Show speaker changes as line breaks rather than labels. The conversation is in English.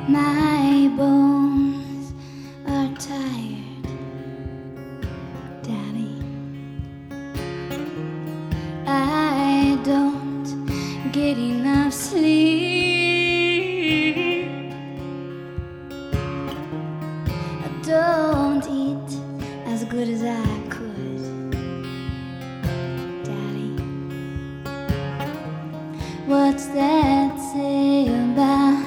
My bones are tired, Daddy. I don't get enough sleep. I don't eat as good as I could, Daddy. What's that say?